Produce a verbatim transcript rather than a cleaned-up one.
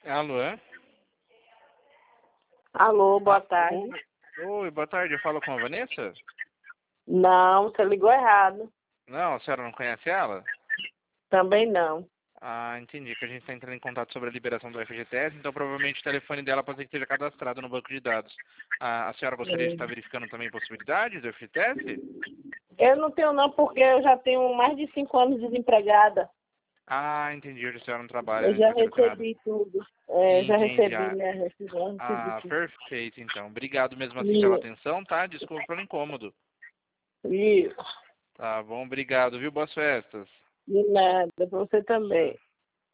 Alô, é? Alô, boa Ah, tarde. oi, oi, boa tarde. Eu falo com a Vanessa? Não, você ligou errado. Não, a senhora não conhece ela? Também não. Ah, entendi. Que a gente está entrando em contato sobre a liberação do F G T S, então provavelmente o telefone dela pode ser que esteja cadastrado no banco de dados. Ah, a senhora gostaria de estar verificando também possibilidades do F G T S? Eu não tenho não, porque eu já tenho mais de cinco anos desempregada. Ah, entendi. Hoje a senhora não trabalha, Eu não já precisa ter nada. recebi tudo. É, já Entendi. recebi Ah, minha rescisão, recebi ah, tudo. perfeito, então. Obrigado mesmo assim pela E, atenção, tá? Desculpa pelo incômodo. e Tá bom, obrigado, viu? Boas festas. de nada, pra você também.